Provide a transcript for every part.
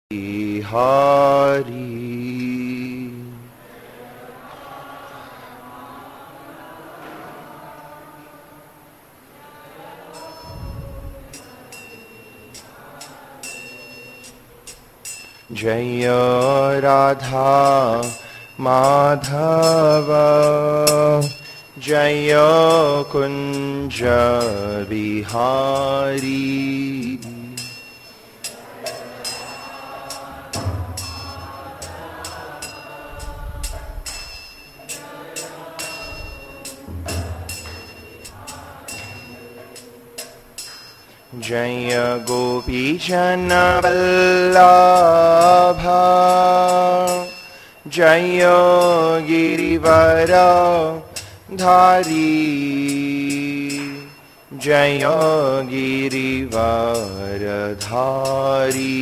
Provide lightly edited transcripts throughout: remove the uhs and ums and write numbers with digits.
बिहारी। जय राधा माधव जय कुंज बिहारी। जय गोपीजन वल्लभ जय गिरिवर धारी जय गिरिवर धारी।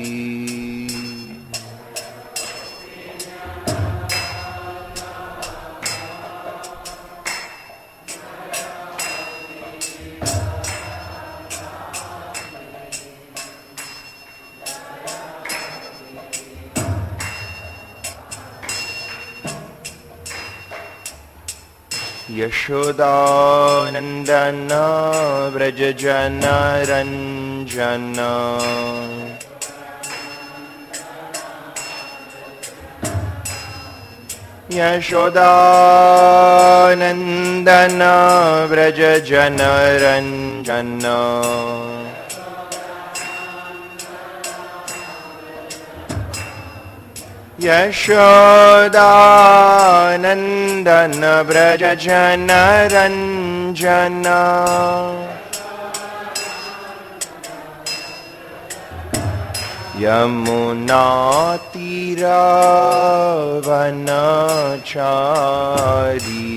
यशोदानंदन व्रज जन रंजन यशोदानंदन व्रज जन रंजन यशोदानंदन व्रज जन रंजन यमुना तीरावनचारी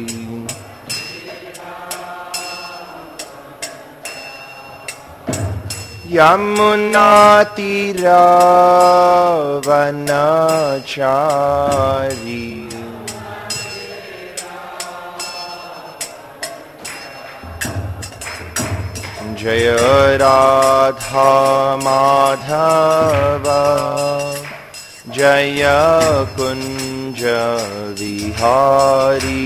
यमुना तीरावनचारी। जय राधा माधव जय कुंज विहारी।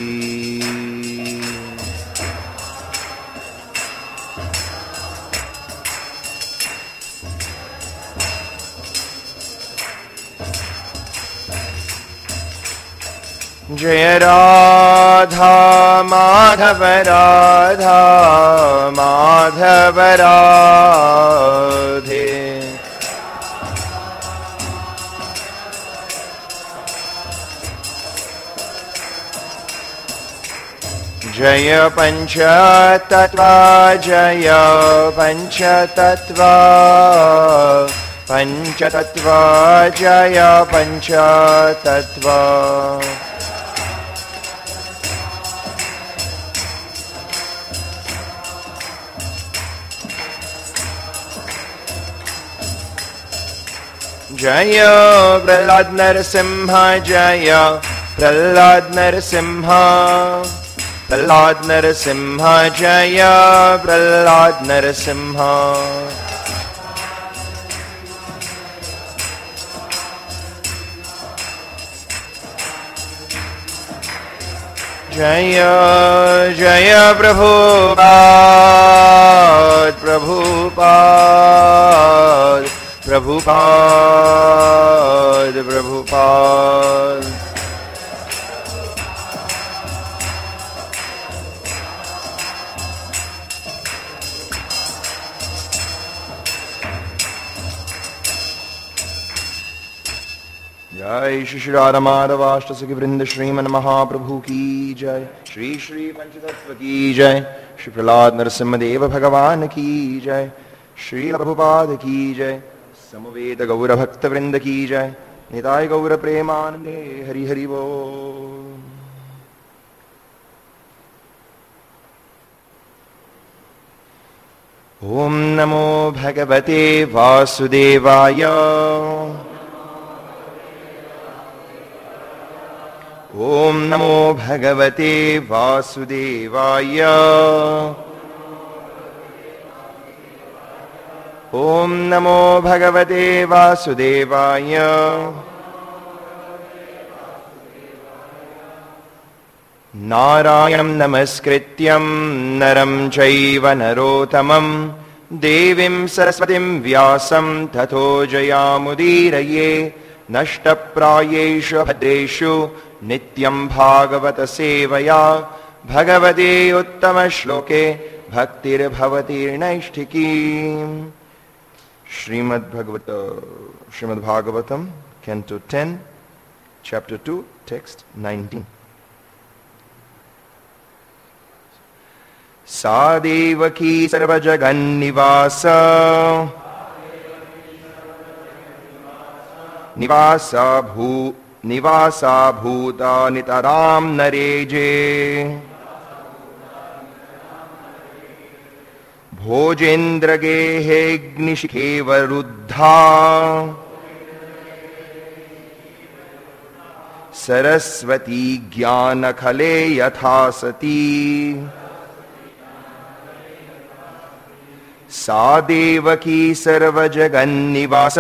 जय राधा माधव राधा माधव राधे। जय पंचतत्व जय पंचतत्व पंचतत्व जय पंचतत्व। जय प्रहलाद नरसिंह जय प्रहलाद नरसिंह प्रहलाद नरसिंह जय प्रहलाद नरसिंह। जय जय प्रभुपाद प्रभुपाद प्रभुपाद प्रभुपाद। जय श्री श्री राधा माधवाष्ट सखी वृंद श्रीमन महाप्रभु की जय। श्री श्री पंचतत्व की जय। श्री प्रहलाद नरसिंह देव भगवान की जय। श्री प्रभुपाद की जय। समवेत गौर भक्त वृंद की जय। निताय गौर प्रेमानंदे हरि हरि बोल। ओम नमो भगवते वासुदेवाय ओम नमो भगवते वासुदेवाय ॐ नमो भगवते वासुदेवाय। नारायणं नमस्कृत्यं नरं चैव नरोत्तमं देवीं सरस्वतीं व्यासं ततो जयामुदीरये। नष्टप्रायेषु भद्रेषु नित्यं भागवत सेवया भगवते उत्तमश्लोके भक्तिर्भवतीर्नैष्ठिकी। Shrimad Bhagavatam Canto 10, Chapter 2, Text 19. सा देवकी सर्वजगन्निवास निवासा भूता नितरां नरेजे। भोजेन्द्रगेहेऽग्निशिखेवरुद्धा सरस्वती ज्ञानखले यथा सती। सा देवकी सर्वजगन्निवास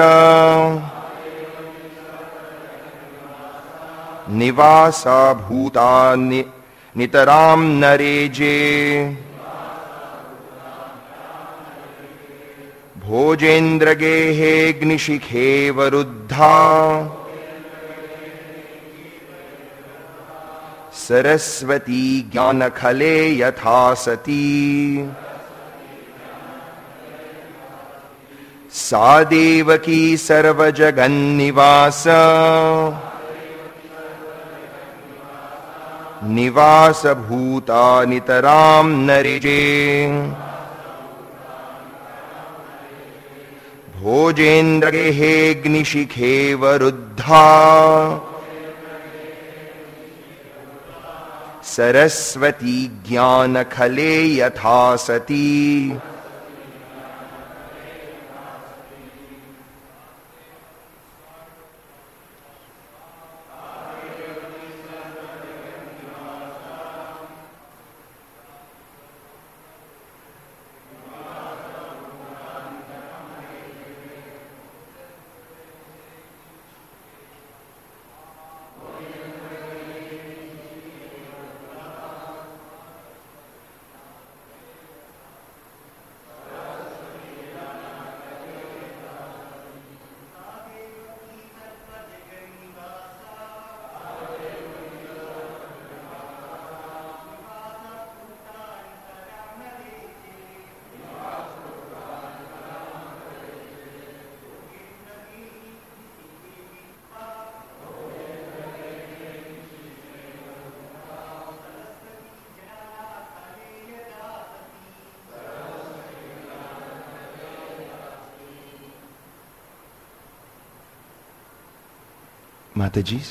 निवासा भूता नितरां नरेजे। भोजेन्द्रगेहेऽग्निशिखेवरुद्धा सरस्वती ज्ञानखले यथा सती। सा देवकी सर्वजगन्निवास निवास भूता नितरां नरेजे। भोजेन्द्रगेहेऽग्निशिखेवरुद्धा सरस्वती ज्ञानखले यथा सती। Mataji.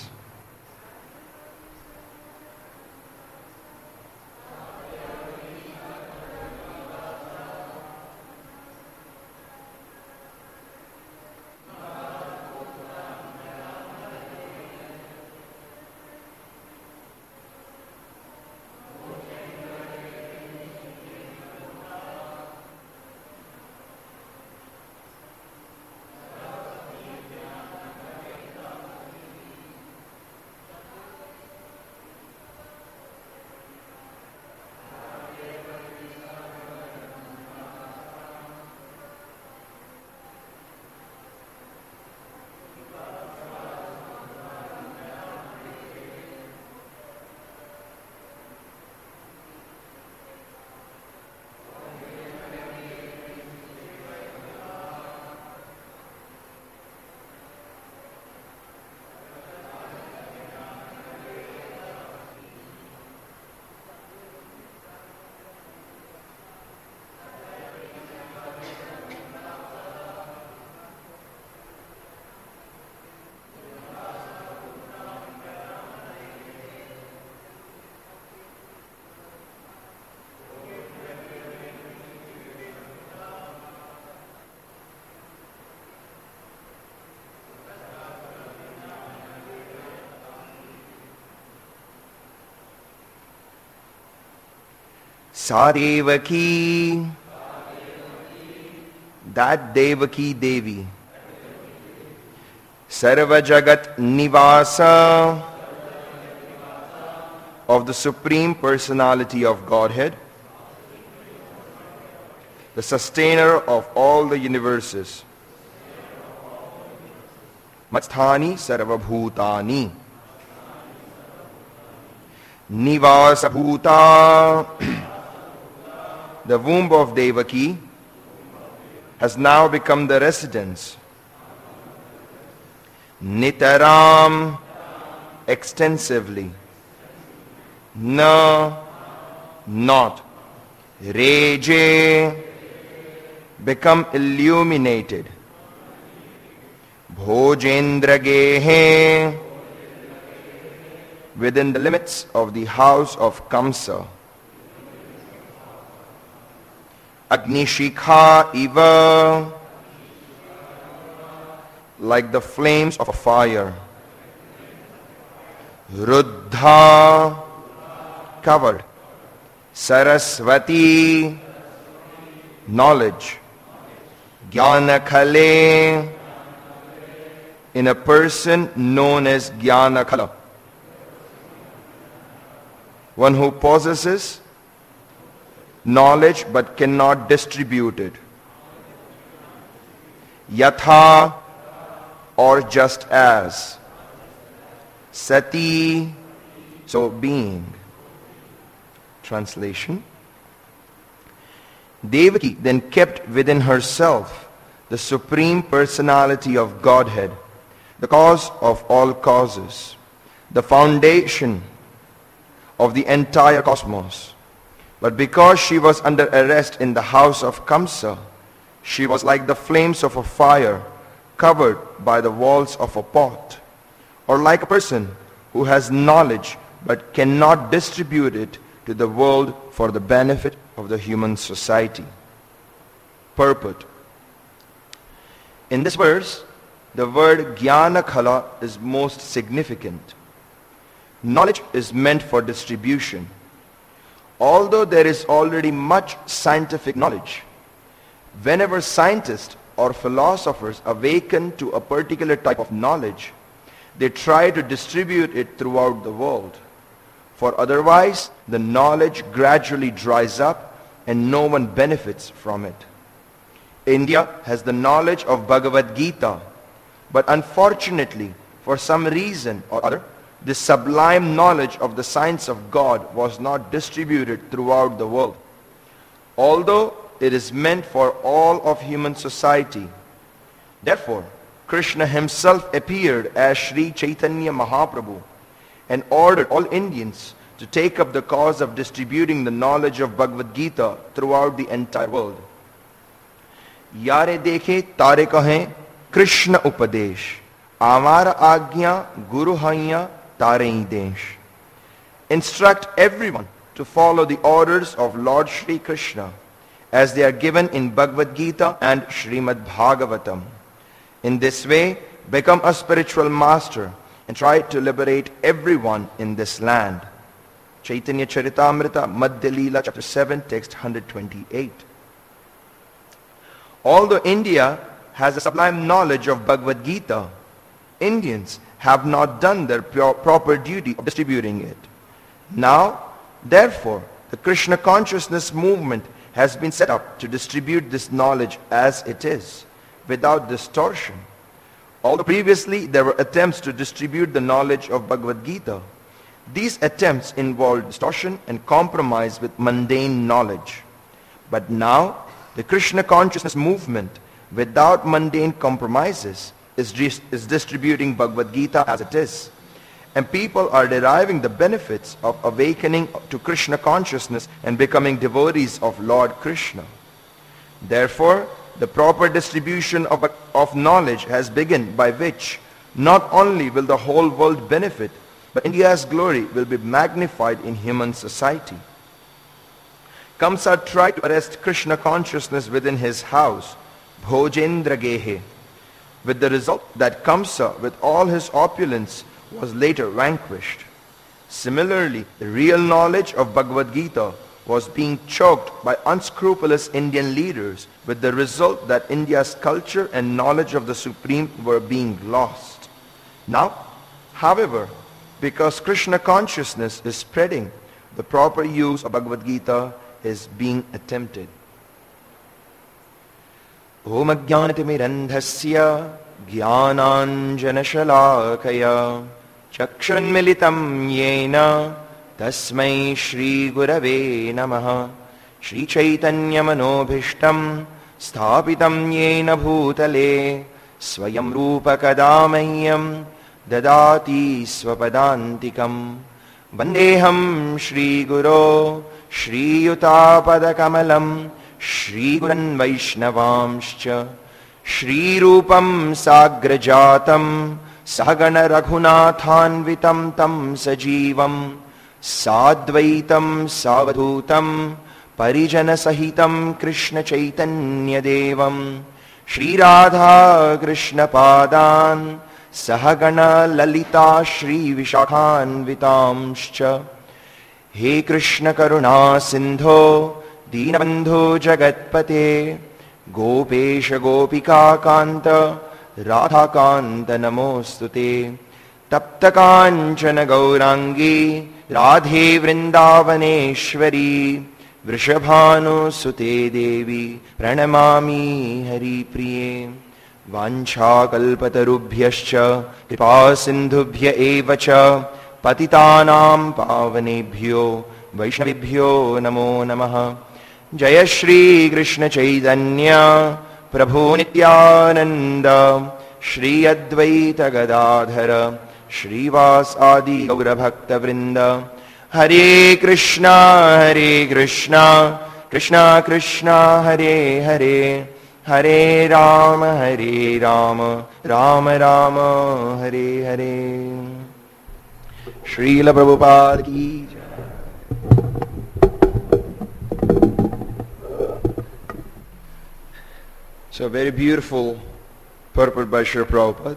सा Devaki that Devaki Devi, Sarva Jagat Nivasa of the Supreme Personality of Godhead, the sustainer of all the universes, Matsthani Sarva Bhutani, Nivasa Bhuta, the womb of Devaki has now become the residence. Nitaram, extensively. Na, not. Reje, become illuminated. Bhojendragehe, within the limits of the house of Kamsa. Agnishikha iva, like the flames of a fire. Ruddha, covered. Saraswati, knowledge. Jnanakhale, in a person known as Jnanakhala, one who possesses knowledge but cannot distribute it. Yatha, or just as. Sati, so being. Translation. Devaki then kept within herself the Supreme Personality of Godhead, the cause of all causes, the foundation of the entire cosmos. But because she was under arrest in the house of Kamsa, she was like the flames of a fire covered by the walls of a pot, or like a person who has knowledge but cannot distribute it to the world for the benefit of the human society. Purport. In this verse, the word Jnanakhala is most significant. Knowledge is meant for distribution. Although there is already much scientific knowledge, whenever scientists or philosophers awaken to a particular type of knowledge, they try to distribute it throughout the world. For otherwise, the knowledge gradually dries up and no one benefits from it. India has the knowledge of Bhagavad Gita, but unfortunately, for some reason or other, this sublime knowledge of the science of God was not distributed throughout the world. Although it is meant for all of human society. Therefore, Krishna himself appeared as Sri Chaitanya Mahaprabhu and ordered all Indians to take up the cause of distributing the knowledge of Bhagavad Gita throughout the entire world. Yare dekhe tare kahe Krishna Upadesh, Amara Agnya Guru Hanya Tare Desh. Instruct everyone to follow the orders of Lord Shri Krishna as they are given in Bhagavad Gita and Srimad Bhagavatam. In this way, become a spiritual master and try to liberate everyone in this land. Chaitanya Charitamrita, Madhya Leela, chapter 7, text 128. Although India has a sublime knowledge of Bhagavad Gita, Indians have not done their proper duty of distributing it. Now, therefore, the Krishna consciousness movement has been set up to distribute this knowledge as it is, without distortion. Although previously there were attempts to distribute the knowledge of Bhagavad Gita, these attempts involved distortion and compromise with mundane knowledge. But now, the Krishna consciousness movement, without mundane compromises, is distributing Bhagavad Gita as it is. And people are deriving the benefits of awakening to Krishna consciousness and becoming devotees of Lord Krishna. Therefore, the proper distribution of knowledge has begun, by which not only will the whole world benefit, but India's glory will be magnified in human society. Kamsa tried to arrest Krishna consciousness within his house, Bhojendragehe, with the result that Kamsa, with all his opulence, was later vanquished. Similarly, the real knowledge of Bhagavad Gita was being choked by unscrupulous Indian leaders, with the result that India's culture and knowledge of the Supreme were being lost. Now, however, because Krishna consciousness is spreading, the proper use of Bhagavad Gita is being attempted. Om Ajnanatimirandhasya Jnananjanashalakaya Chakshunmilitam Yena Tasmai Shri Gurave Namaha Shri Chaitanya Manobhishtam Sthapitam Yena Bhutale Swayam Rupa Kadamayyam Dadati Swapadantikam Vandeham Shri Guru Shri Yutapada Kamalam Shri Guran Vaishnavamscha Shri Rupam Sagrajatam Sahagana Raghunathanvitam Tam Sajivam Sadvaitam Savadhutam Parijana Sahitam Krishna Chaitanya Devam Shri Radha Krishna Padan Sahagana Lalita Shri Vishakhanvitamscha He Krishna Karuna Sindho Deenabandhu Jagatpate Gopesha Gopika Kanta Radha Kanta Namostute Tapta Kanchana Gaurangi Radhe Vrindavaneshwari Vrishabhanu Sute Devi Pranamami Hari Priye Vancha Kalpatarubhyascha Kripa Sindhubhya Evacha Patitanam Pavanebhyo Vaishnavibhyo Namo Namaha Jaya Shri Krishna Chaitanya Prabhu Nityananda Shri Advaita Gadadhara Shri Vas Adi Gaura Bhakta Vrinda Hare Krishna Krishna Krishna Hare Hare Hare Rama Rama Rama Hare Hare Srila Prabhupada Ki Jai. So a very beautiful purport by Srila Prabhupada,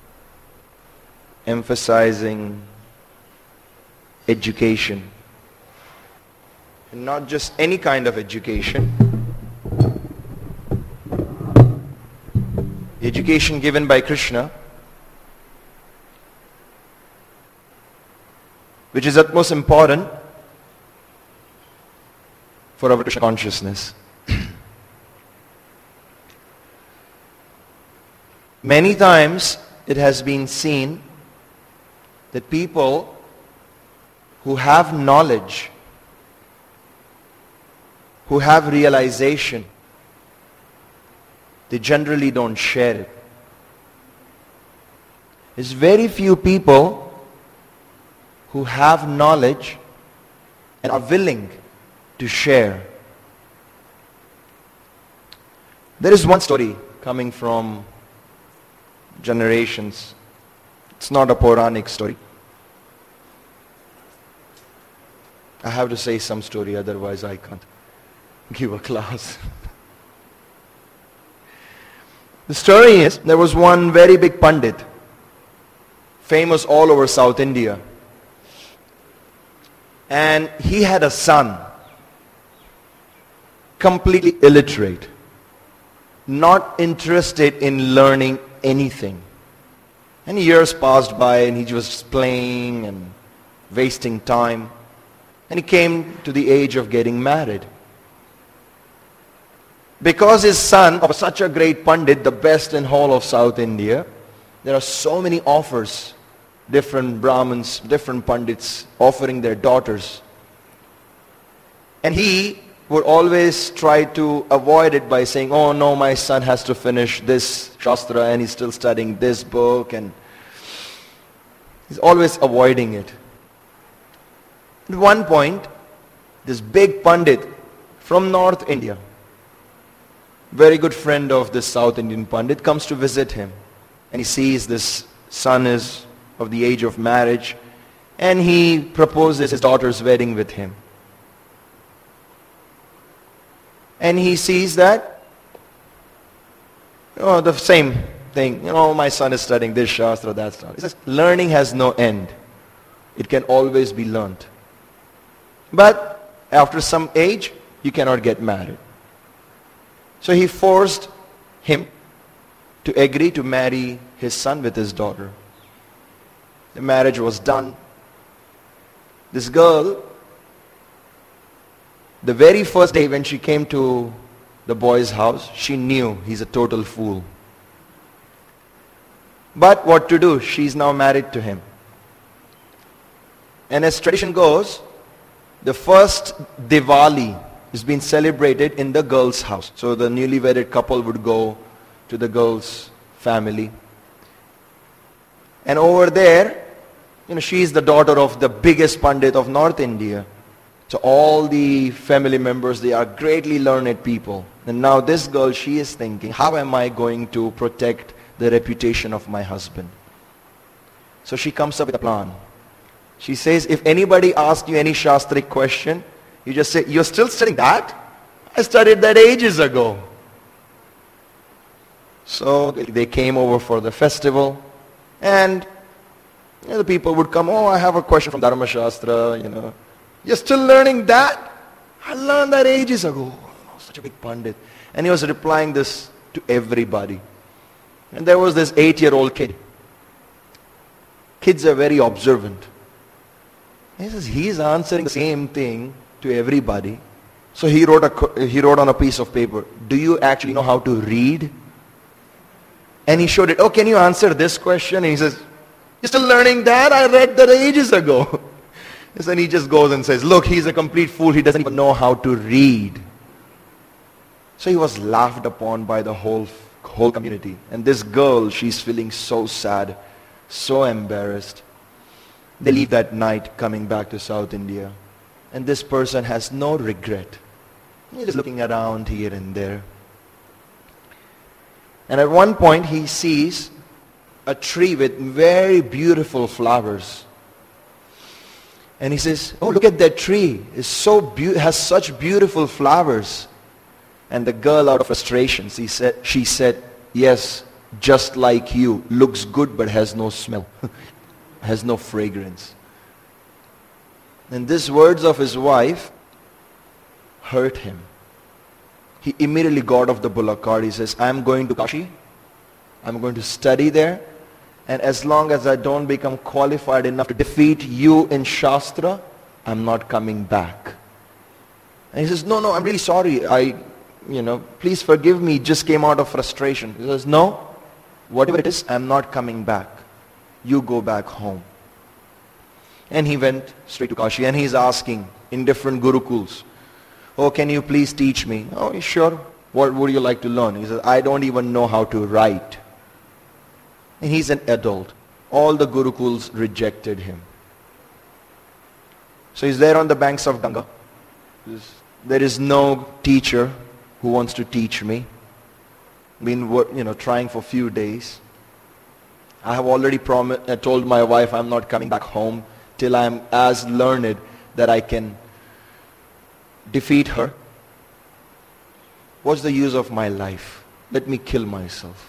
emphasizing education. And not just any kind of education. The education given by Krishna, which is utmost important for our Krishna consciousness. Many times it has been seen that people who have knowledge, who have realization, they generally don't share it. There's very few people who have knowledge and are willing to share. There is one story coming from generations. It's not a Puranic story. I have to say some story, otherwise I can't give a class. The story is, there was one very big Pandit, famous all over South India. And he had a son, completely illiterate, not interested in learning anything. And years passed by and he was playing and wasting time. And he came to the age of getting married. Because his son, of such a great Pandit, the best in whole of South India, there are so many offers, different Brahmins, different Pandits offering their daughters. And he would always try to avoid it by saying, oh no, my son has to finish this Shastra and he's still studying this book, and he's always avoiding it. At one point, this big Pandit from North India, very good friend of this South Indian Pandit, comes to visit him. And he sees this son is of the age of marriage, and he proposes his daughter's wedding with him. And he sees that, the same thing, my son is studying this Shastra, that Shastra. He says, learning has no end. It can always be learnt. But after some age, you cannot get married. So he forced him to agree to marry his son with his daughter. The marriage was done. This girl, the very first day when she came to the boy's house, she knew he's a total fool. But what to do? She's now married to him. And as tradition goes, the first Diwali is being celebrated in the girl's house. So the newly wedded couple would go to the girl's family. And over there, she is the daughter of the biggest Pandit of North India. So all the family members, they are greatly learned people. And now this girl, she is thinking, how am I going to protect the reputation of my husband? So she comes up with a plan. She says, if anybody asks you any Shastric question, you just say, you're still studying that? I studied that ages ago. So they came over for the festival, and the people would come, oh, I have a question from Dharma Shastra, You're still learning that? I learned that ages ago. Oh, such a big Pandit. And he was replying this to everybody. And there was this 8-year-old kid. Kids are very observant. He says, he's answering the same thing to everybody. So he wrote on a piece of paper, do you actually know how to read? And he showed it, oh, can you answer this question? And he says, you're still learning that? I read that ages ago. And then he just goes and says, look, he's a complete fool. He doesn't even know how to read. So he was laughed upon by the whole community. And this girl, she's feeling so sad, so embarrassed. They leave that night coming back to South India. And this person has no regret. He's just looking around here and there. And at one point he sees a tree with very beautiful flowers. And he says, oh, look at that tree. It's has such beautiful flowers. And the girl, out of frustration, she said, yes, just like you. Looks good but has no smell. Has no fragrance. And these words of his wife hurt him. He immediately got off the bullock cart. He says, I'm going to Kashi. I'm going to study there. And as long as I don't become qualified enough to defeat you in Shastra, I'm not coming back. And he says, no, I'm really sorry. Please forgive me. It just came out of frustration. He says, no, whatever it is, I'm not coming back. You go back home. And he went straight to Kashi, and he's asking in different gurukuls, oh, can you please teach me? Oh, sure. What would you like to learn? He says, I don't even know how to write. And he's an adult. All the gurukuls rejected him. So he's there on the banks of Ganga. There is no teacher who wants to teach me. Been trying for a few days. I have already told my wife I'm not coming back home till I'm as learned that I can defeat her. What's the use of my life? Let me kill myself.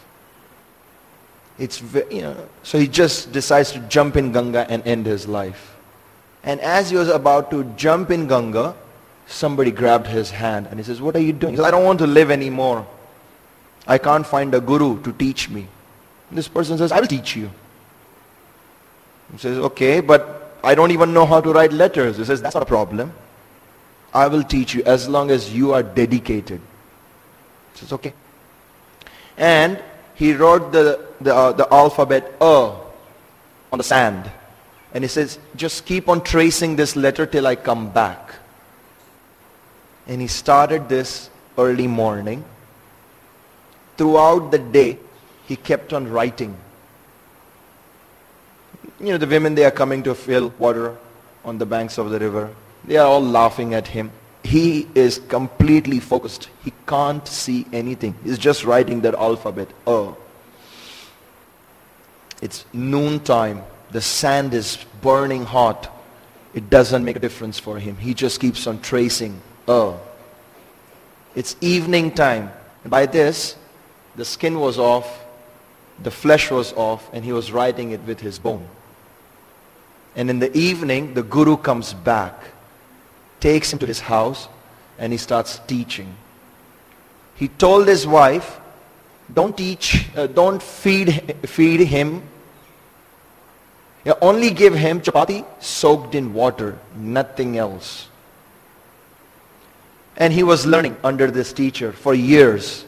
So he just decides to jump in Ganga and end his life. And as he was about to jump in Ganga, somebody grabbed his hand and he says, what are you doing? He says, I don't want to live anymore. I can't find a guru to teach me. And this person says, I will teach you. He says, okay, but I don't even know how to write letters. He says, that's not a problem. I will teach you as long as you are dedicated. He says, okay. And he wrote the alphabet on the sand. And he says, just keep on tracing this letter till I come back. And he started this early morning. Throughout the day, he kept on writing. The women, they are coming to fill water on the banks of the river. They are all laughing at him. He is completely focused. He can't see anything. He's just writing that alphabet. It's noontime. The sand is burning hot. It doesn't make a difference for him. He just keeps on tracing. It's evening time. By this, the skin was off, the flesh was off, and he was writing it with his bone. And in the evening, the guru comes back, takes him to his house and he starts teaching. He told his wife, don't feed him. Only give him chapati soaked in water, nothing else. And he was learning under this teacher for years.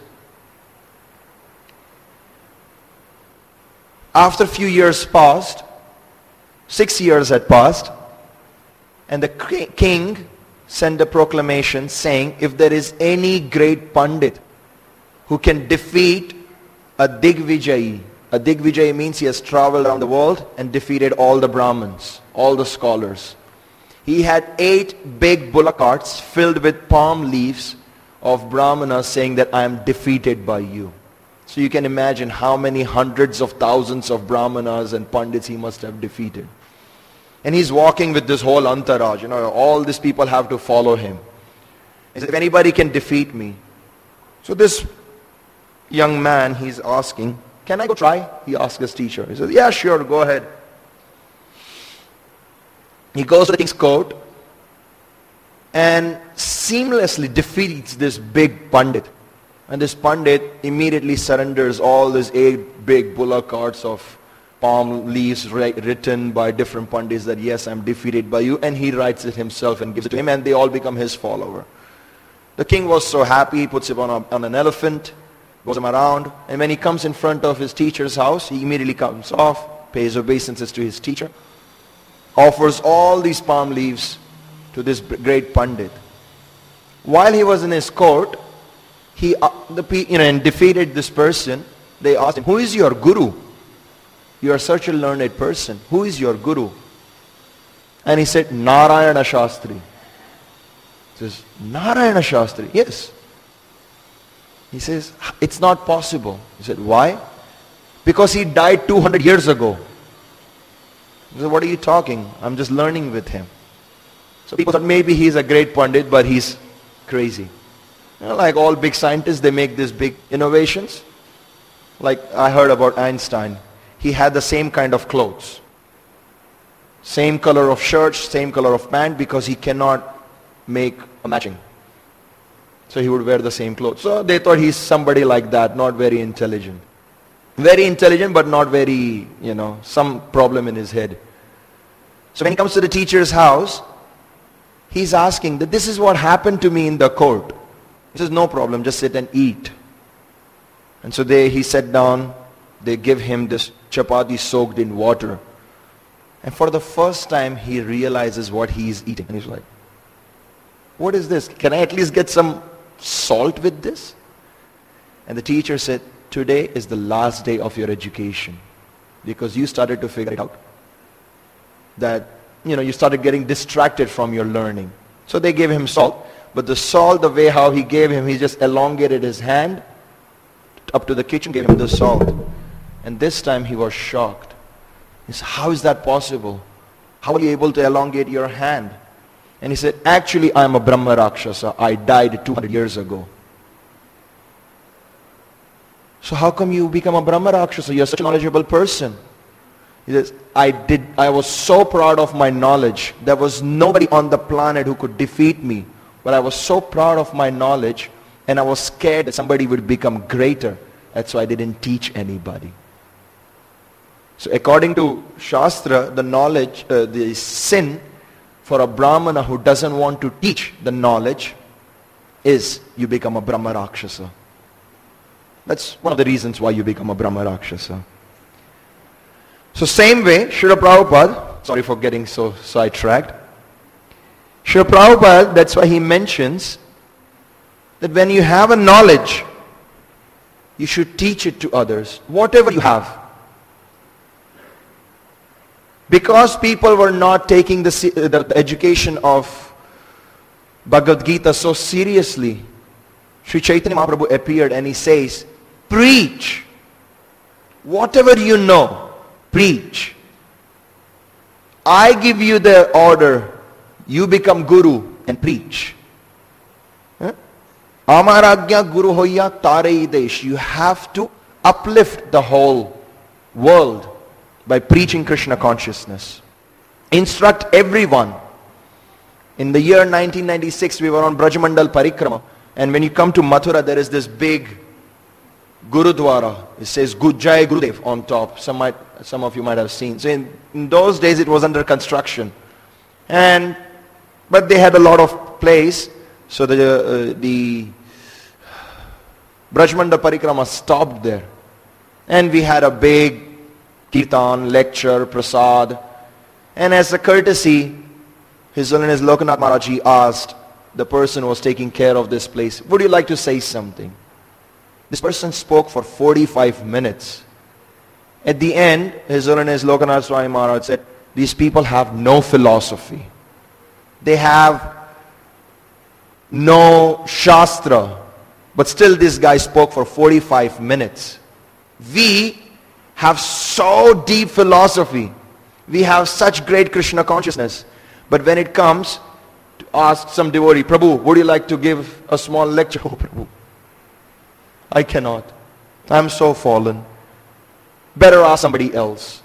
After a few years passed, 6 years had passed, and the king sent a proclamation saying, if there is any great Pandit who can defeat a Digvijayi. A Digvijayi means he has traveled around the world and defeated all the Brahmins, all the scholars. He had 8 big bullock carts filled with palm leaves of Brahmanas saying that I am defeated by you. So you can imagine how many hundreds of thousands of Brahmanas and Pandits he must have defeated. And he's walking with this whole entourage. All these people have to follow him. He said, if anybody can defeat me. So this young man, he's asking, can I go try? He asked his teacher. He said, yeah, sure, go ahead. He goes to the king's court and seamlessly defeats this big Pandit. And this Pandit immediately surrenders all these 8 big bullock carts of palm leaves written by different Pandits that yes, I'm defeated by you. And he writes it himself and gives it to him, and they all become his follower. The king was so happy, he puts him on an elephant, goes him around, and when he comes in front of his teacher's house, he immediately comes off, pays obeisances to his teacher, offers all these palm leaves to this great Pandit. While he was in his court, he and defeated this person. They asked him, who is your guru? You are such a learned person. Who is your guru? And he said, Narayana Shastri. He says, Narayana Shastri? Yes. He says, it's not possible. He said, why? Because he died 200 years ago. He said, what are you talking? I'm just learning with him. So people thought maybe he's a great Pandit, but he's crazy. Like all big scientists, they make these big innovations. Like I heard about Einstein. He had the same kind of clothes. Same color of shirt, same color of pant, because he cannot make a matching. So he would wear the same clothes. So they thought he's somebody like that, not very intelligent. Very intelligent, but not very, some problem in his head. So when he comes to the teacher's house, he's asking that this is what happened to me in the court. He says, no problem, just sit and eat. And so he sat down, they give him this chapati soaked in water. And for the first time, he realizes what he is eating. And he's like, what is this? Can I at least get some salt with this? And the teacher said, today is the last day of your education. Because you started to figure it out. That, you started getting distracted from your learning. So they gave him salt. But the salt, the way how he gave him, he just elongated his hand up to the kitchen, gave him the salt. And this time he was shocked. He said, how is that possible? How are you able to elongate your hand? And he said, actually I am a Brahma Rakshasa. I died 200 years ago. So how come you become a Brahma Rakshasa? You're such a knowledgeable person. He says, I was so proud of my knowledge. There was nobody on the planet who could defeat me. But I was so proud of my knowledge, and I was scared that somebody would become greater. That's why I didn't teach anybody. So according to Shastra, the knowledge, the sin for a Brahmana who doesn't want to teach the knowledge is you become a Brahma Rakshasa. That's one of the reasons why you become a Brahma Rakshasa. So same way, Srila Prabhupada, sorry for getting so sidetracked. Srila Prabhupada, that's why he mentions that when you have a knowledge, you should teach it to others, whatever you have. Because people were not taking the education of Bhagavad Gita so seriously, Sri Chaitanya Mahaprabhu appeared and he says, preach. Whatever you know, preach. I give you the order. You become guru and preach. Amaragya guru hoya tare desh. You have to uplift the whole world by preaching Krishna consciousness. Instruct everyone. In the year 1996, we were on Brajmandal Parikrama. And when you come to Mathura, there is this big Gurudwara. It says Jai Gurudev on top. Some of you might have seen. So in those days, it was under construction. But they had a lot of place. So the Brajmandal Parikrama stopped there. And we had a big kirtan, lecture, prasad. And as a courtesy, His Holiness Lokanath Maharaj asked the person who was taking care of this place, would you like to say something? This person spoke for 45 minutes. At the end, His Holiness Lokanath Swami Maharaj said, these people have no philosophy. They have no Shastra. But still this guy spoke for 45 minutes. We have so deep philosophy. We have such great Krishna consciousness. But when it comes to ask some devotee, Prabhu, would you like to give a small lecture? Oh, Prabhu, I cannot. I'm so fallen. Better ask somebody else.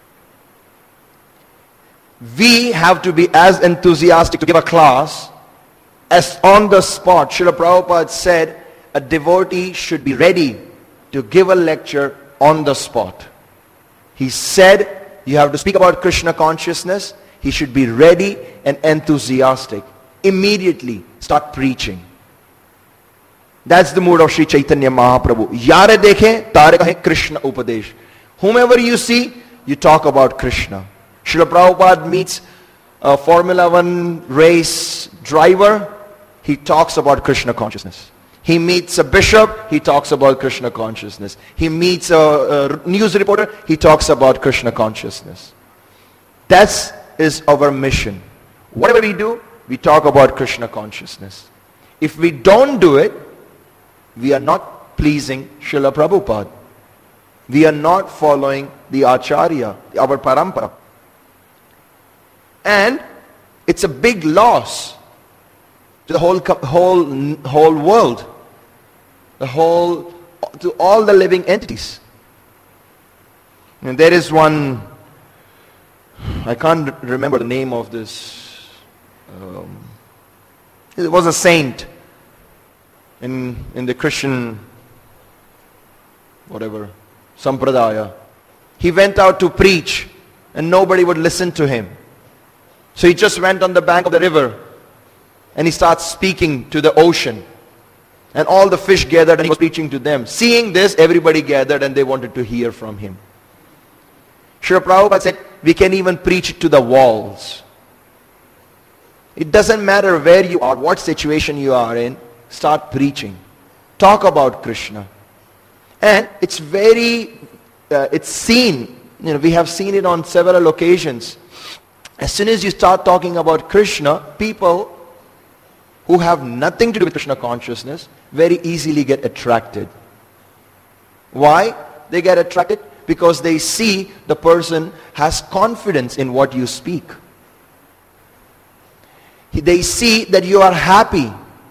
We have to be as enthusiastic to give a class as on the spot. Srila Prabhupada said, a devotee should be ready to give a lecture on the spot. He said, you have to speak about Krishna consciousness. He should be ready and enthusiastic. Immediately start preaching. That's the mood of Sri Chaitanya Mahaprabhu. Yare dekhe, tare kahe Krishna Upadesh. Whomever you see, you talk about Krishna. Srila Prabhupada meets a Formula 1 race driver, he talks about Krishna consciousness. He meets a bishop, he talks about Krishna consciousness. He meets a news reporter, he talks about Krishna consciousness. That is our mission. Whatever we do, we talk about Krishna consciousness. If we don't do it, we are not pleasing Srila Prabhupada. We are not following the Acharya, our parampara. And it's a big loss to the whole world. To all the living entities. And there is one, I can't remember the name of this. It was a saint in the Christian, whatever, Sampradaya. He went out to preach and nobody would listen to him. So he just went on the bank of the river and he starts speaking to the ocean. And all the fish gathered and he was preaching to them. Seeing this, everybody gathered and they wanted to hear from him. Srila Prabhupada said, we can even preach it to the walls. It doesn't matter where you are, what situation you are in, start preaching. Talk about Krishna. And it's it's seen, we have seen it on several occasions. As soon as you start talking about Krishna, people who have nothing to do with Krishna consciousness very easily get attracted. Why? They get attracted because they see the person has confidence in what you speak. They see that you are happy.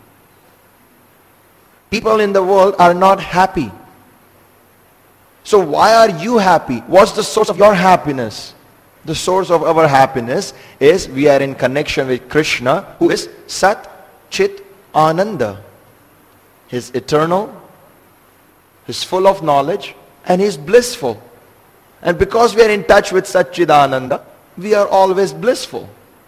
People in the world are not happy. So why are you happy? What's the source of your happiness? The source of our happiness is we are in connection with Krishna, who is Sat Chit Ananda. He's eternal, He's full of knowledge, and He's blissful. And because we are in touch with Satchidananda, we are always blissful.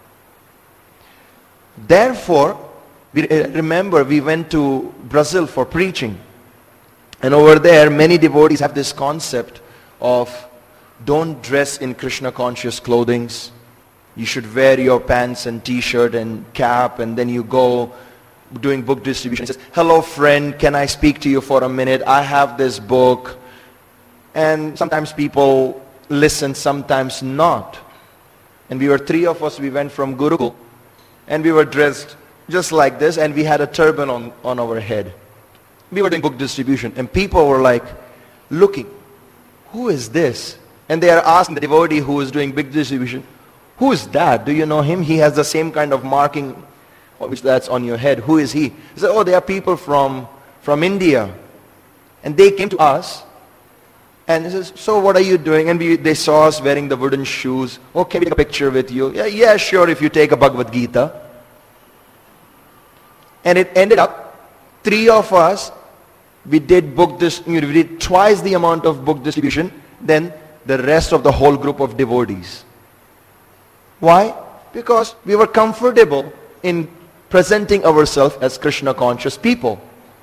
Therefore, remember we went to Brazil for preaching. And over there, many devotees have this concept of don't dress in Krishna conscious clothings. You should wear your pants and t-shirt and cap, and then you go doing book distribution. It says, hello friend, can I speak to you for a minute? I have this book. And sometimes people listen, sometimes not. And we were three of us, we went from Gurukul, and we were dressed just like this, and we had a turban on our head. We were doing book distribution, and people were like looking, who is this? And they are asking the devotee who is doing big distribution, who is that? Do you know him? He has the same kind of marking which that's on your head. Who is he? He said, oh, they are people from India. And they came to us. And he says, so what are you doing? And they saw us wearing the wooden shoes. Oh, can we take a picture with you? Yeah, sure, if you take a Bhagavad Gita. And it ended up, 3 of us, we did we did twice the amount of book distribution than the rest of the whole group of devotees. Why? Because we were comfortable in presenting ourselves as Krishna conscious people,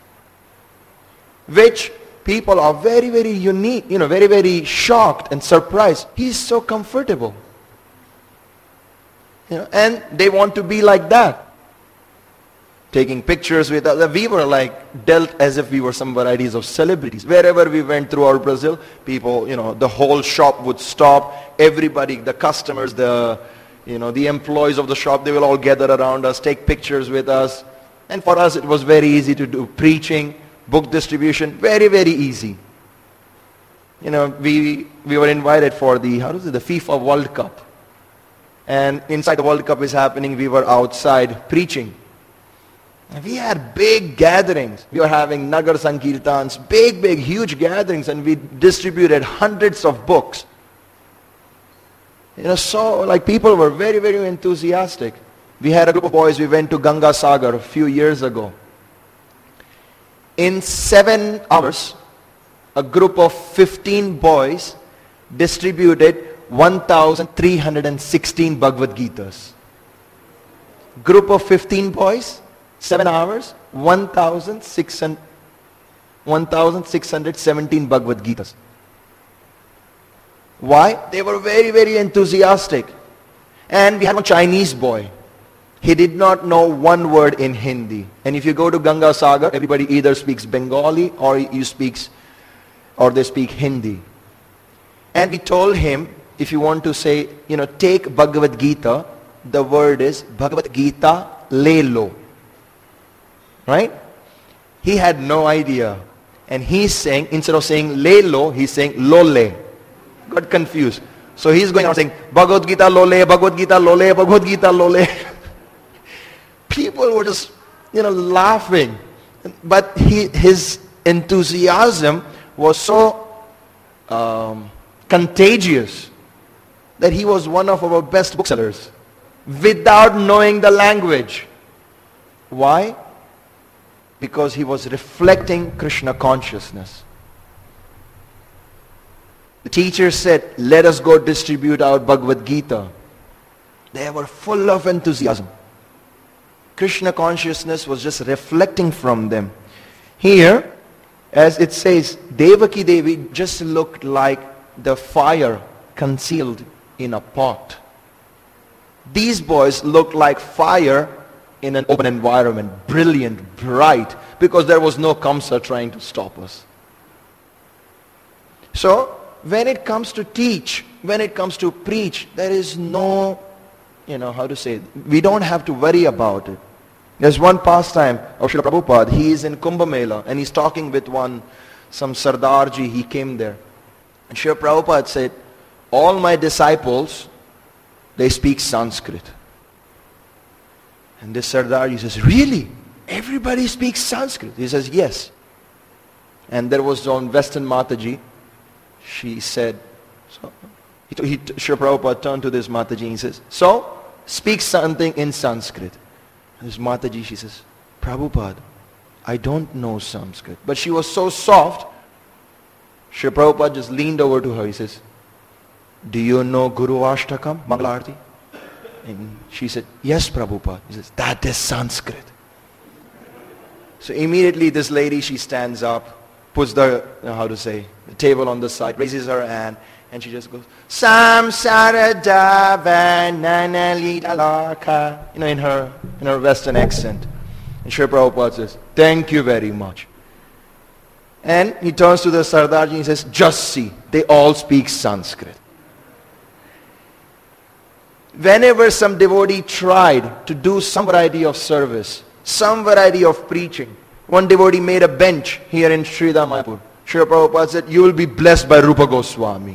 which people are very, very unique, very, very shocked and surprised. He's so comfortable. And they want to be like that. Taking pictures with us. We were like dealt as if we were some varieties of celebrities. Wherever we went throughout Brazil, people, the whole shop would stop. Everybody, the customers, the employees of the shop, they will all gather around us, take pictures with us. And for us, it was very easy to do preaching, book distribution, very, very easy. We were invited for the FIFA World Cup. And inside the World Cup is happening, we were outside preaching. And we had big gatherings. We were having Nagar Sankirtans, big, huge gatherings, and we distributed hundreds of books. So people were very, very enthusiastic. We had a group of boys, we went to Ganga Sagar a few years ago. In 7 hours, a group of 15 boys distributed 1,316 Bhagavad Gitas. Group of 15 boys, 7 hours, 1,617 Bhagavad Gitas. Why? They were very, very enthusiastic. And we had one Chinese boy. He did not know one word in Hindi. And if you go to Ganga Sagar, everybody either speaks Bengali or they speak Hindi. And we told him, if you want to say, take Bhagavad Gita, the word is Bhagavad Gita le lo. Right? He had no idea. And he's saying, instead of saying le lo, he's saying lole. Got confused. So he's going on saying, Bhagavad Gita lole, Bhagavad Gita lole, Bhagavad Gita lole. People were just, laughing. But his enthusiasm was so contagious that he was one of our best booksellers without knowing the language. Why? Because he was reflecting Krishna consciousness. The teacher said, let us go distribute our Bhagavad Gita. They were full of enthusiasm. Krishna consciousness was just reflecting from them. Here, as it says, Devaki Devi just looked like the fire concealed in a pot. These boys looked like fire in an open environment, brilliant, bright, because there was no Kamsa trying to stop us. So, when it comes to teach, when it comes to preach, there is no, we don't have to worry about it. There's one pastime of Srila Prabhupada. He is in Kumbh Mela and he's talking with some Sardarji. He came there. And Srila Prabhupada said, all my disciples, they speak Sanskrit. And this Sardarji says, really? Everybody speaks Sanskrit? He says, yes. And there was on Western Mataji. She said, Srila Prabhupada turned to this Mataji and he says, so, speak something in Sanskrit. And this Mataji, she says, Prabhupada, I don't know Sanskrit. But she was so soft, Srila Prabhupada just leaned over to her. He says, do you know Guru Ashtakam, Mangalarti? And she said, yes, Prabhupada. He says, that is Sanskrit. So immediately this lady, she stands up, puts the table on the side, raises her hand, and she just goes, Samsara Davananalidalaka, in her Western accent. And Srila Prabhupada says, thank you very much. And he turns to the Sardarji and he says, just see, they all speak Sanskrit. Whenever some devotee tried to do some variety of service, some variety of preaching, one devotee made a bench here in Sridhar Mayapur. Srila Prabhupada said, you will be blessed by Rupa Goswami.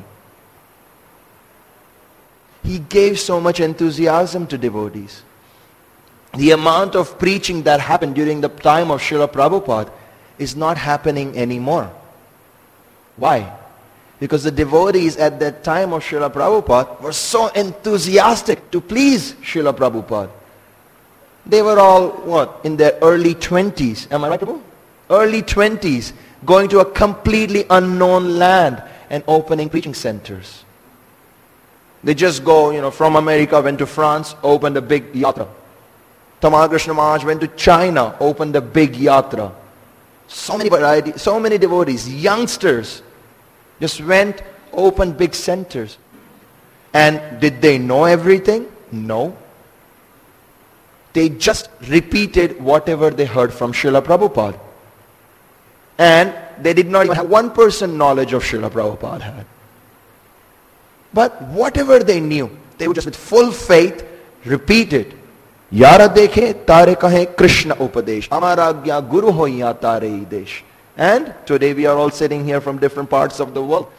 He gave so much enthusiasm to devotees. The amount of preaching that happened during the time of Srila Prabhupada is not happening anymore. Why? Because the devotees at that time of Srila Prabhupada were so enthusiastic to please Srila Prabhupada. They were all, what, in their early 20s. Am I right, Prabhu? Early 20s, going to a completely unknown land and opening preaching centers. They just go, from America, went to France, opened a big yatra. Tamal Krishna Maharaj went to China, opened a big yatra. So many varieties, so many devotees, youngsters, just went, opened big centers. And did they know everything? No. They just repeated whatever they heard from Srila Prabhupada. And they did not even have 1% knowledge of Srila Prabhupada had. But whatever they knew, they would just with full faith repeat it. Yara dekhe tare kahe Krishna upadesh. Amara agya guru hoya tare idesh. And today we are all sitting here from different parts of the world.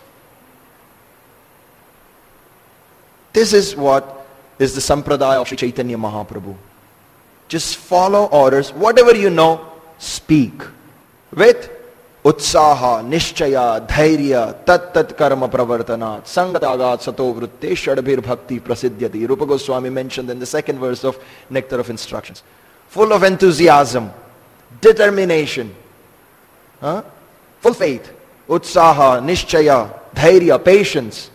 This is what is the sampradaya of Sri Chaitanya Mahaprabhu. Just follow orders. Whatever you know, speak. With utsaha, nishchaya, dhairya, tat karma pravartanat, sangatagat sato vritte, shadabhir bhakti prasidhyati. Rupa Goswami mentioned in the second verse of Nectar of Instructions. Full of enthusiasm, determination, full faith, utsaha, nishchaya, dhairya, patience.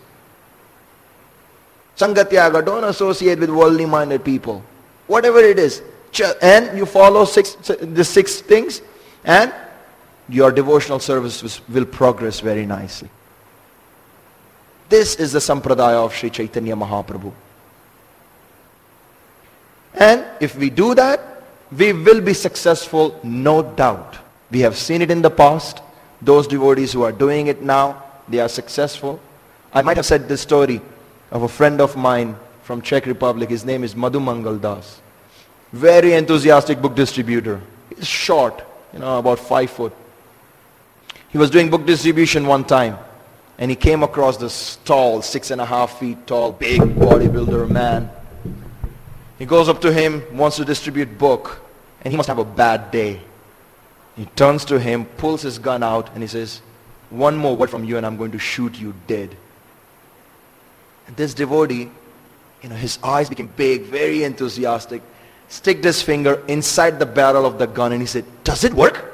Sangatyaga, don't associate with worldly minded people. Whatever it is. And you follow the six things, and your devotional service will progress very nicely. This is the sampradaya of Sri Chaitanya Mahaprabhu. And if we do that, we will be successful, no doubt. We have seen it in the past. Those devotees who are doing it now, they are successful. I might have said this story of a friend of mine from Czech Republic. His name is Madhu Mangal Das. Very enthusiastic book distributor. He's short, about 5 foot. He was doing book distribution one time, and he came across this tall, 6.5 feet tall, big bodybuilder man. He goes up to him, wants to distribute book, and he must have a bad day. He turns to him, pulls his gun out, and he says, "One more word from you and I'm going to shoot you dead." And this devotee, his eyes became big, very enthusiastic, sticked his finger inside the barrel of the gun, and he said, "Does it work?"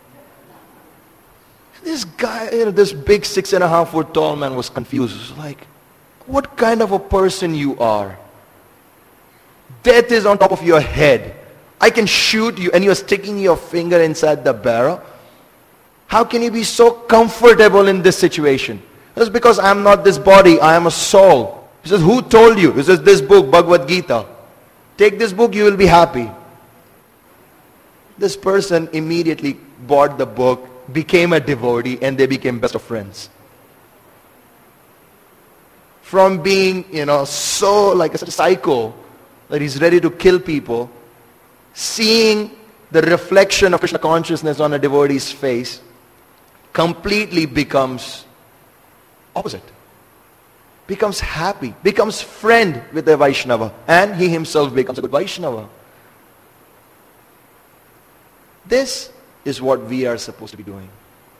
This guy, this big 6.5 foot tall man was confused. He was like, what kind of a person you are? Death is on top of your head. I can shoot you and you're sticking your finger inside the barrel. How can you be so comfortable in this situation? It's because I am not this body, I am a soul. He says, who told you? He says, this book, Bhagavad Gita. Take this book, you will be happy. This person immediately bought the book, became a devotee, and they became best of friends. From being, so like a psycho, that he's ready to kill people, seeing the reflection of Krishna consciousness on a devotee's face, completely becomes opposite. Becomes happy, becomes friend with the Vaishnava, and he himself becomes a good Vaishnava. This is what we are supposed to be doing.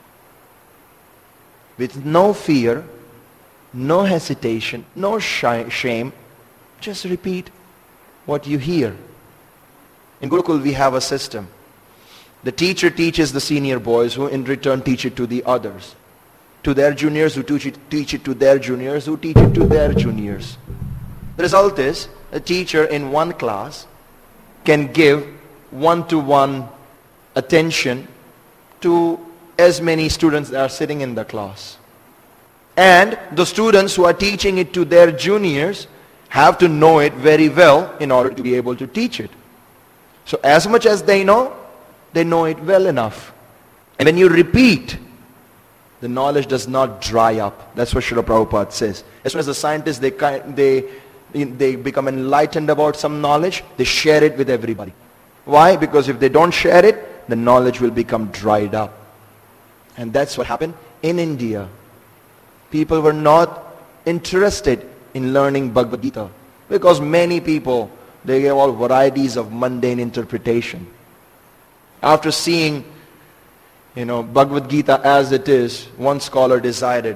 With no fear, no hesitation, no shame, just repeat what you hear. In Gurukul we have a system. The teacher teaches the senior boys, who in return teach it to the others. To their juniors, who teach it to their juniors, who teach it to their juniors. The result is, a teacher in one class can give one-to-one attention to as many students that are sitting in the class. And the students who are teaching it to their juniors have to know it very well in order to be able to teach it. So as much as they know it well enough. And when you repeat, the knowledge does not dry up. That's what Srila Prabhupada says. As soon as the scientists, they become enlightened about some knowledge, they share it with everybody. Why? Because if they don't share it, the knowledge will become dried up. And that's what happened in India. People were not interested in learning Bhagavad Gita because many people, they gave all varieties of mundane interpretation. After seeing, Bhagavad Gita as it is, one scholar decided,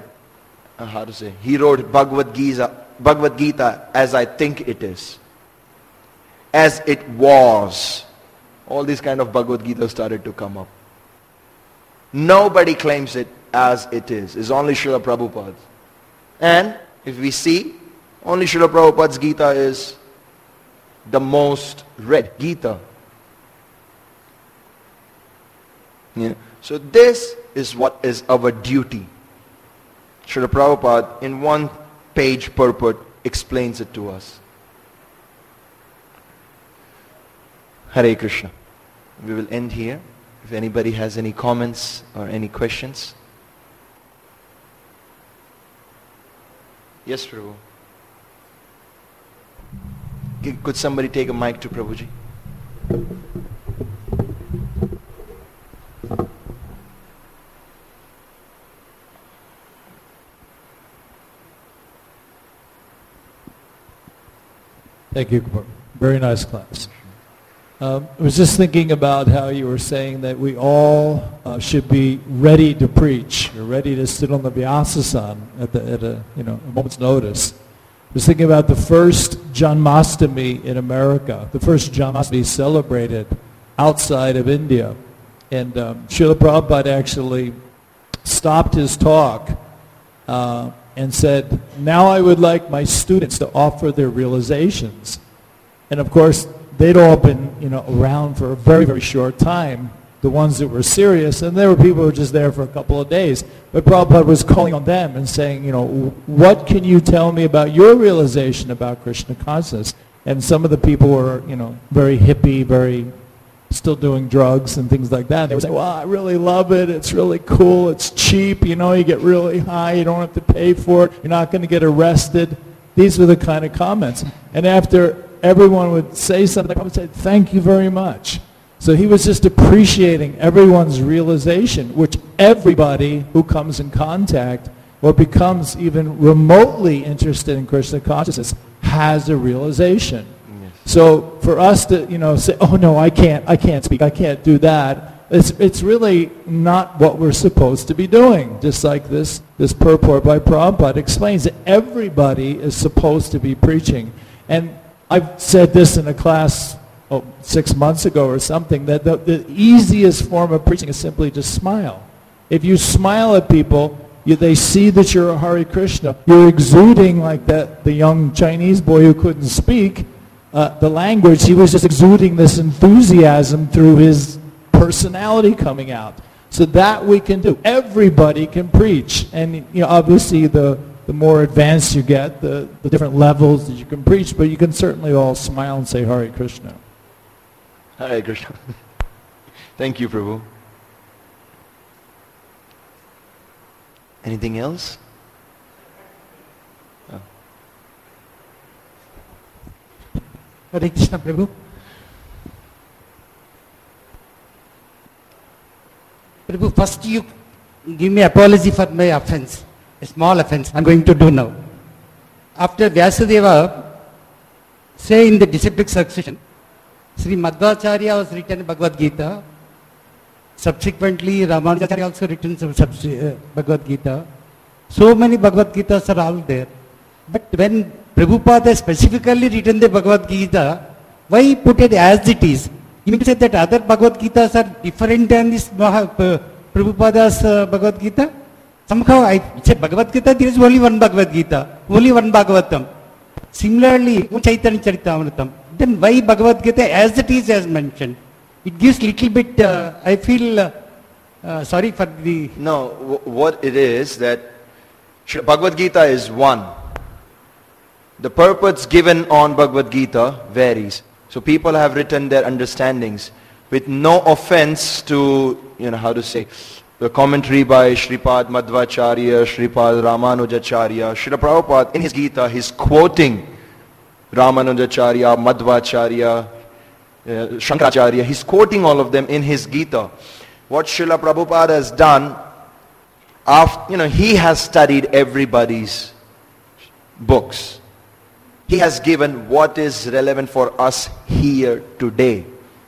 he wrote Bhagavad Gita as I think it is. as it was. All these kind of Bhagavad Gita started to come up. Nobody claims it as it is. It's only Srila Prabhupada's. And if we see, only Srila Prabhupada's Gita is the most read Gita. Yeah. So this is what is our duty. Srila Prabhupada in one page purport explains it to us. Hare Krishna. We will end here. If anybody has any comments or any questions. Yes, Prabhu. Could somebody take a mic to Prabhuji? Thank you. Very nice class. I was just thinking about how you were saying that we all should be ready to preach, or ready to sit on the Vyasasana at a moment's notice. I was thinking about the first Janmashtami in America, the first Janmashtami celebrated outside of India. And Srila Prabhupada actually stopped his talk and said, now I would like my students to offer their realizations. And of course, they'd all been around for a very, very short time, the ones that were serious, and there were people who were just there for a couple of days. But Prabhupada was calling on them and saying, what can you tell me about your realization about Krishna consciousness? And some of the people were, very hippie, very still doing drugs and things like that. They would say, well, I really love it. It's really cool. It's cheap. You get really high. You don't have to pay for it. You're not going to get arrested. These were the kind of comments. And after everyone would say something, I would say, thank you very much. So he was just appreciating everyone's realization, which everybody who comes in contact or becomes even remotely interested in Krishna consciousness has a realization. So for us to, say, oh no, I can't speak, I can't do that, it's really not what we're supposed to be doing. Just like this purport by Prabhupada explains that everybody is supposed to be preaching. And I've said this in a class 6 months ago or something, that the easiest form of preaching is simply just smile. If you smile at people, they see that you're a Hare Krishna. You're exuding like the young Chinese boy who couldn't speak the language. He was just exuding this enthusiasm through his personality coming out. So that we can do. Everybody can preach. And obviously the more advanced you get, the different levels that you can preach, but you can certainly all smile and say Hare Krishna. Hare Krishna. Thank you, Prabhu. Anything else? Hare Krishna, Prabhu. Prabhu, first you give me apology for my offense, a small offense I'm going to do now. After Vyasadeva, say in the disciplic succession, Sri Madhvacharya was written Bhagavad Gita. Subsequently, Ramanujacharya also written Bhagavad Gita. So many Bhagavad Gitas are all there. But when Prabhupada has specifically written the Bhagavad Gita, why put it as it is? You mean to say that other Bhagavad Gitas are different than this Prabhupada's Bhagavad Gita? Somehow I say Bhagavad Gita, there is only one Bhagavad Gita, only one Bhagavatam. Similarly, Chaitanya Charitamrita. Then why Bhagavad Gita as it is as mentioned? It gives little bit, I feel, sorry for the... No, what it is that Bhagavad Gita is one. The purports given on Bhagavad Gita varies. So people have written their understandings with no offense to, the commentary by Shripad Madhvacharya, Shripad Ramanujacharya. Srila Prabhupada in his Gita, he's quoting Ramanujacharya, Madhvacharya, Shankaracharya. He's quoting all of them in his Gita. What Srila Prabhupada has done, he has studied everybody's books. He has given what is relevant for us here today.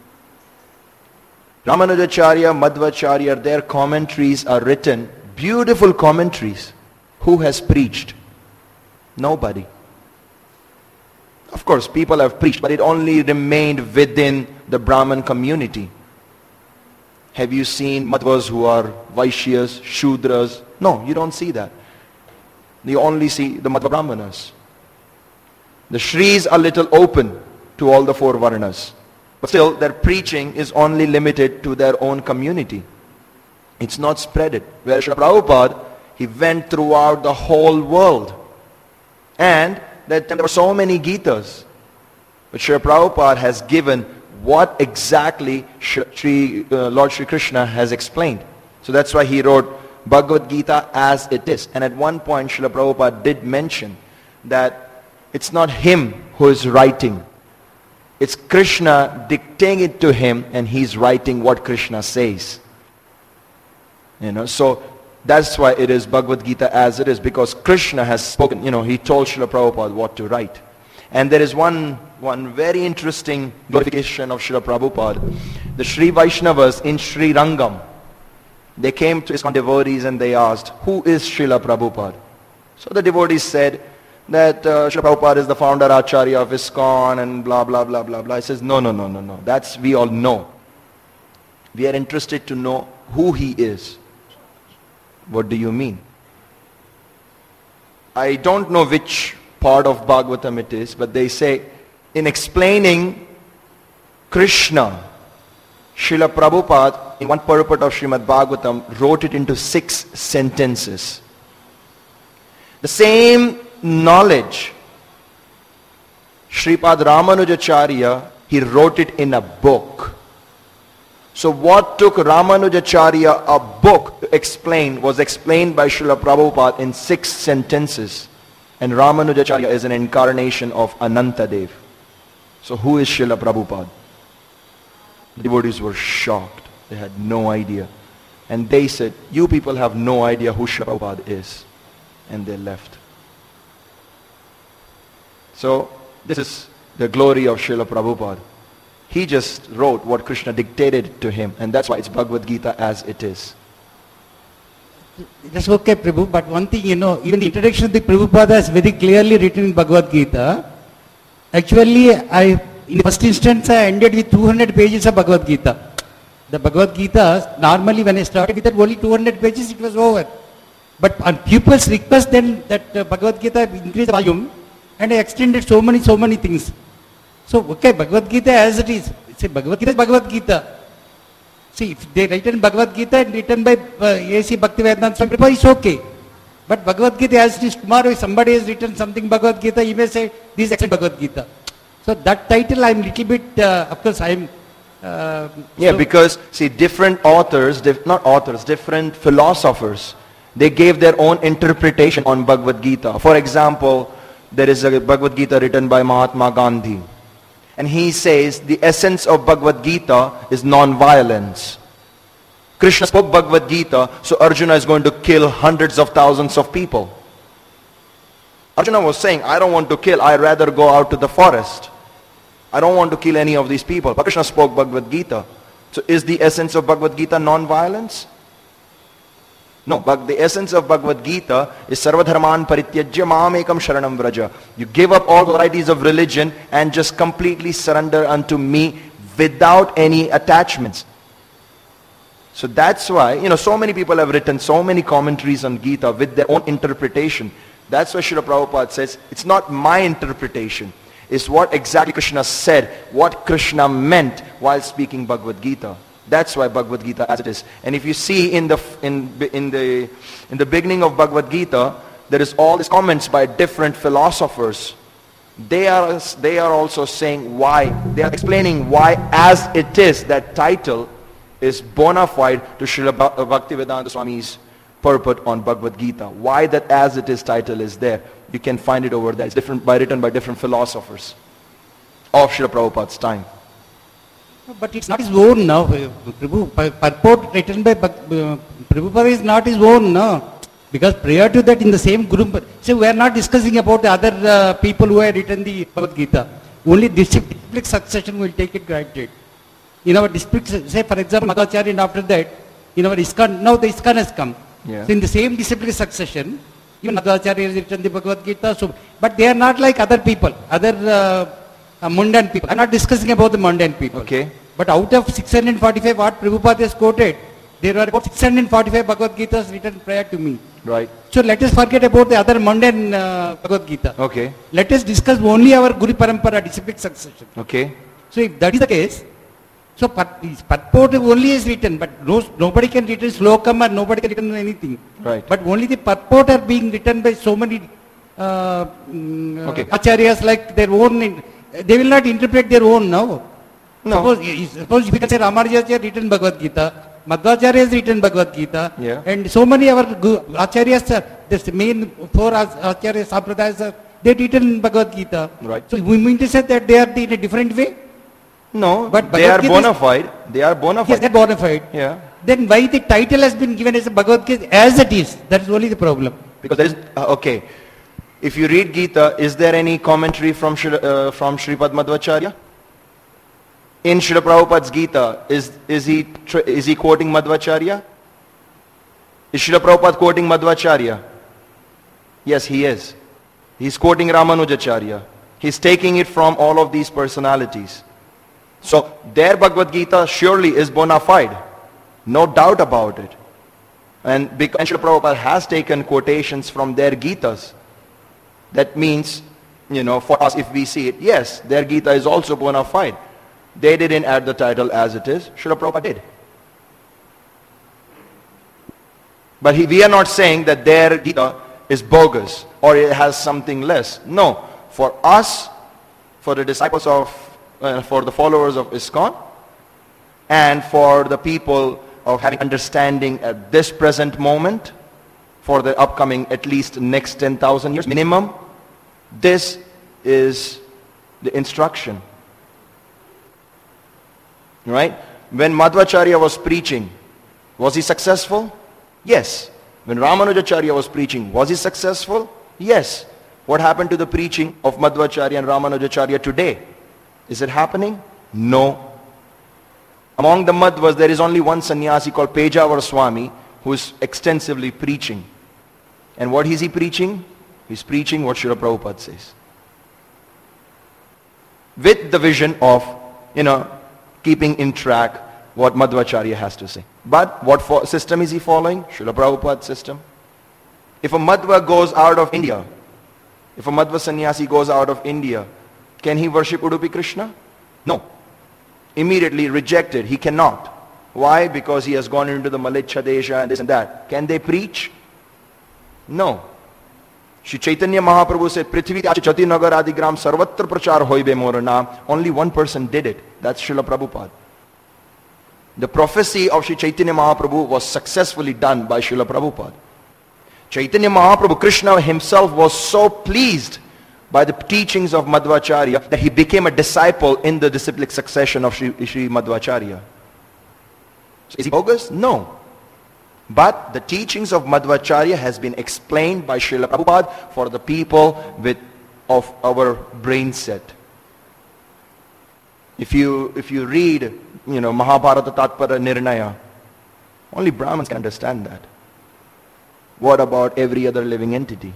Ramanujacharya, Madhvacharya, their commentaries are written, beautiful commentaries. Who has preached? Nobody. Of course, people have preached, but it only remained within the Brahmin community. Have you seen Madhvas who are Vaishyas, Shudras? No, you don't see that. You only see the Madhva Brahmanas. The Shris are little open to all the four Varnas. But still, their preaching is only limited to their own community. It's not spreaded. Whereas Srila Prabhupada, he went throughout the whole world. And there were so many Gitas. But Srila Prabhupada has given what exactly Lord Shri Krishna has explained. So that's why he wrote Bhagavad Gita as it is. And at one point Srila Prabhupada did mention that it's not him who is writing. It's Krishna dictating it to him, and he's writing what Krishna says. So that's why it is Bhagavad Gita as it is, because Krishna has spoken. He told Srila Prabhupada what to write. And there is one very interesting glorification of Srila Prabhupada. The Sri Vaishnavas in Sri Rangam, they came to ISKCON devotees and they asked, who is Srila Prabhupada? So the devotees said that Srila Prabhupada is the founder Acharya of ISKCON and blah, blah, blah, blah, blah. He says, no. That's we all know. We are interested to know who he is. What do you mean? I don't know which part of Bhagavatam it is, but they say, in explaining Krishna, Srila Prabhupada, in one purport of Srimad Bhagavatam, wrote it into 6 sentences. The same knowledge, Sripad Ramanujacharya, he wrote it in a book. So what took Ramanujacharya a book to explain was explained by Srila Prabhupada in 6 sentences. And Ramanujacharya is an incarnation of Anantadev. So who is Srila Prabhupada? The devotees were shocked. They had no idea. And they said, you people have no idea who Srila Prabhupada is. And they left. So this is the glory of Srila Prabhupada. He just wrote what Krishna dictated to him, and that's why it's Bhagavad Gita as it is. That's okay, Prabhu, but one thing, even the introduction of the Prabhupada is very clearly written in Bhagavad Gita. Actually, in the first instance, I ended with 200 pages of Bhagavad Gita. The Bhagavad Gita, normally when I started with that, only 200 pages, it was over. But on people's request, then that Bhagavad Gita increased the volume, and I extended so many things. So, okay, Bhagavad Gita as it is. Say Bhagavad Gita is Bhagavad Gita. See, if they written Bhagavad Gita and written by A.C. Bhaktivedanta Swami Prabhupada, it's okay. But Bhagavad Gita as it is, tomorrow if somebody has written something Bhagavad Gita, he may say, this is actually Bhagavad Gita. So that title I'm little bit, of course I'm... because see, different authors, different philosophers, they gave their own interpretation on Bhagavad Gita. For example, there is a Bhagavad Gita written by Mahatma Gandhi. And he says the essence of Bhagavad Gita is non-violence. Krishna spoke Bhagavad Gita, so Arjuna is going to kill hundreds of thousands of people. Arjuna was saying, I don't want to kill, I'd rather go out to the forest. I don't want to kill any of these people. But Krishna spoke Bhagavad Gita. So is the essence of Bhagavad Gita non-violence? No, but the essence of Bhagavad Gita is sarvadharman parityajya mamekam sharanam vraja. You give up all varieties of religion and just completely surrender unto me without any attachments. So that's why, so many people have written so many commentaries on Gita with their own interpretation. That's why Srila Prabhupada says, it's not my interpretation. It's what exactly Krishna said, what Krishna meant while speaking Bhagavad Gita. That's why Bhagavad Gita as it is. And if you see in the beginning of Bhagavad Gita, there is all these comments by different philosophers. They are also saying why, they are explaining why as it is, that title is bona fide to Srila Bhaktivedanta Swami's purport on Bhagavad Gita. Why that as it is title is there. You can find it over there. It's written by different philosophers of Srila Prabhupada's time. But it's not his own now. Purport written by Prabhupada is not his own now. Because prior to that in the same group, so we are not discussing about the other people who have written the Bhagavad Gita. Only disciplic succession will take it granted. In our disciplic, say for example, Madhvacharya, and after that, in our ISKCON, now the ISKCON has come. Yeah. So in the same disciplic succession, Even Madhvacharya has written the Bhagavad Gita. So, but they are not like other people, other mundane people. I'm not discussing about the mundane people. Okay. But out of 645 what Prabhupada has quoted, there were about 645 Bhagavad Gitas written prior to me. Right. So let us forget about the other mundane Bhagavad Gita. Okay. Let us discuss only our Guru Parampara, disciplic succession. Okay. So if that is the case, so purport only is written, but nobody can written slokam or nobody can written anything. Right. But only the purport are being written by so many acharyas like their own. They will not interpret their own now. No. Suppose if you can say Ramanujacharya written Bhagavad Gita, Madhvacharya has written Bhagavad Gita, Yeah. and so many our acharyas, the main four acharya sampradayas, they written Bhagavad Gita. Right. So we mean to say that they are in a different way? No, But they are Bhagavad Gita bona fide. They are bona Yes, they're fide. bona fide. Yeah. Then why the title has been given as a Bhagavad Gita as it is? That is only the problem. Because there is, okay. If you read Gita, is there any commentary from Sripad Madhvacharya? In Srila Prabhupada's Gita, is he quoting Madhvacharya? Is Srila Prabhupada quoting Madhvacharya? Yes, he is. He's quoting Ramanujacharya. He's taking it from all of these personalities. So their Bhagavad Gita surely is bona fide. No doubt about it. And because Srila Prabhupada has taken quotations from their Gitas, that means, for us if we see it, yes, their Gita is also bona fide. They didn't add the title as it is. Srila Prabhupada did. But we are not saying that their Gita is bogus or it has something less. No. For us, for the disciples of, for the followers of ISKCON, and for the people of having understanding at this present moment, for the upcoming at least next 10,000 years minimum, this is the instruction. Right? When Madhvacharya was preaching, was he successful? Yes. When Ramanujacharya was preaching, was he successful? Yes. What happened to the preaching of Madhvacharya and Ramanujacharya today? Is it happening? No. Among the Madhvas, there is only one sannyasi called Pejavar Swami who is extensively preaching. And what is he preaching? He's preaching what Srila Prabhupada says. With the vision of, keeping in track what Madhvacharya has to say. But what system is he following? Srila Prabhupada's system. If a Madhva goes out of India, if a Madhva sannyasi goes out of India, can he worship Udupi Krishna? No. Immediately rejected. He cannot. Why? Because he has gone into the Malicha Desha and this and that. Can they preach? No. Shri Chaitanya Mahaprabhu said, Prithvi Chati Nagar Adigram Sarvatra Prachar Hoibe Morana. Only one person did it. That's Srila Prabhupada. The prophecy of Shri Chaitanya Mahaprabhu was successfully done by Srila Prabhupada. Chaitanya Mahaprabhu, Krishna himself was so pleased by the teachings of Madhvacharya that he became a disciple in the disciplic succession of Shri Madhvacharya. So is he bogus? No. But the teachings of Madhvacharya has been explained by Srila Prabhupada for the people of our brain set. If you read, Mahabharata Tatpara Nirnaya, only Brahmins can understand that. What about every other living entity?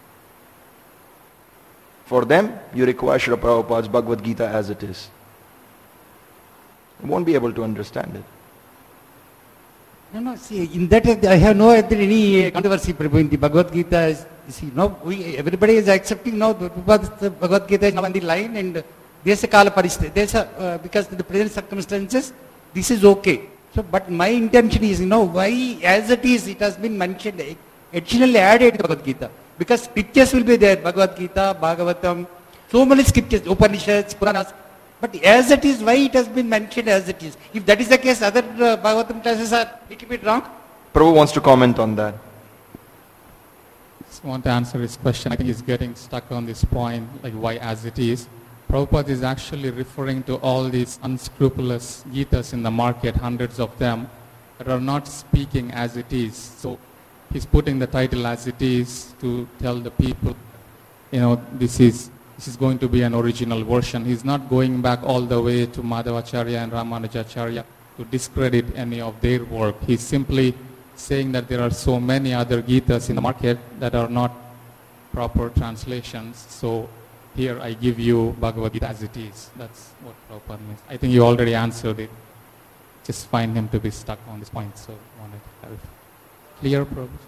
For them, you require Srila Prabhupada's Bhagavad Gita as it is. You won't be able to understand it. No, see, in that I have no any controversy, Prabhu, in the Bhagavad Gita. Everybody is accepting now the Bhagavad Gita is now on the line, and there's a kala paristhiti. Because of the present circumstances, this is okay. So, but my intention is, why as it is, it has been mentioned, additionally added to Bhagavad Gita. Because scriptures will be there, Bhagavad Gita, Bhagavatam, so many scriptures, Upanishads, Puranas. But as it is, why it has been mentioned as it is? If that is the case, other Bhagavatam classes are a little bit wrong. Prabhu wants to comment on that. Just want to answer his question. I think he's getting stuck on this point, like why as it is. Prabhupada is actually referring to all these unscrupulous Gitas in the market, hundreds of them, that are not speaking as it is. So he's putting the title as it is to tell the people, this is going to be an original version. He's not going back all the way to Madhvacharya and Ramanujacharya to discredit any of their work. He's simply saying that there are so many other Gitas in the market that are not proper translations. So here I give you Bhagavad Gita as it is. That's what Prabhupada means. I think you already answered it. Just find him to be stuck on this point. So I wanted to clarify. Clear, Prabhupada?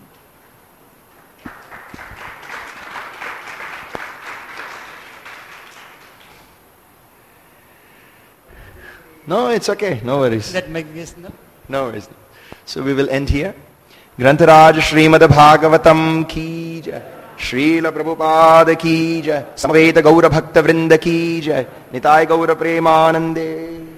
No, it's okay. No worries. That make yes, no? No worries. So we will end here. Grantaraj Srimad Bhagavatam ki jai. Srila Prabhupada ki jai. Samaveta Gaura Bhakta Vrinda ki jai. Nitai Gaura Premanande.